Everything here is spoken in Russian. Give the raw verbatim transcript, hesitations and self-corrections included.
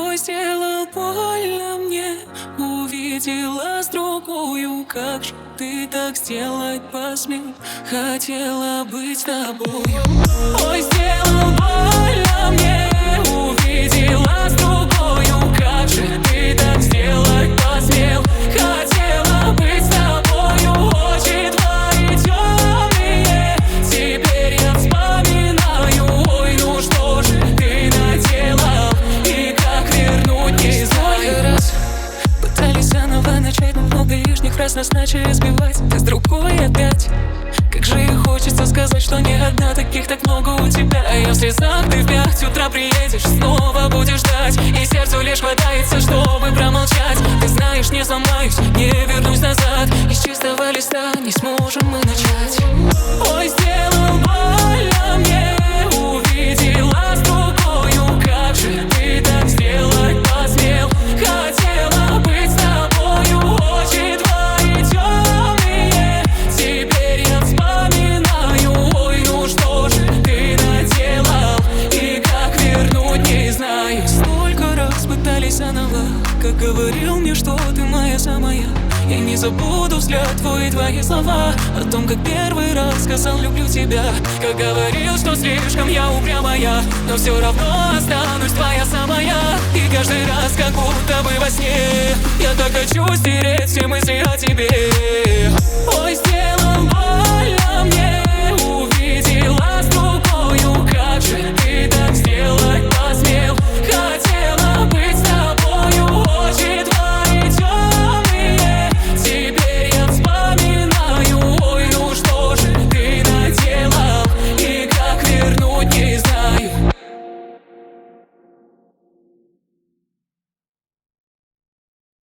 Ой, сделал больно мне, увидела с другою. Как же ты так сделать посмел? Хотела быть с тобою. Ой, сделал больно мне, увидела с другою. Как же ты так сделать посмел? Хотела быть с тобою. Очи твои темные, теперь я вспоминаю. Ой, ну что же ты наделал? И как вернуть не знаю. Раз пытались заново начать, но много лишних раз нас начали сбивать. Ты с другой опять. Как же и хочется сказать, что не одна, таких так много у тебя. А я в слезах, ты в пять утра приедешь, снова будешь ждать. И сердцу лишь хватается, чтобы промолчать. Ты знаешь, не сломаюсь, не вернусь назад. Из чистого листа не сможем мы начать. Ой, сделал больно мне, увидела с другою. Как же ты так сделать посмел? Хотела быть с тобою. Очи твои темные, теперь я вспоминаю. Ой, ну что же ты наделал? И как вернуть не знаю. Столько раз пытались заново, как говорил мне, что ты моя самая. Я не забуду взгляд твой и твои слова о том, как первый раз сказал люблю тебя. Как говорил, что слишком я упрямая, но все равно останусь твоя самая. И каждый раз, как будто бы во сне, я так хочу стереть все мысли о тебе. Ой, сделал больно мне, увидела с другою. Как же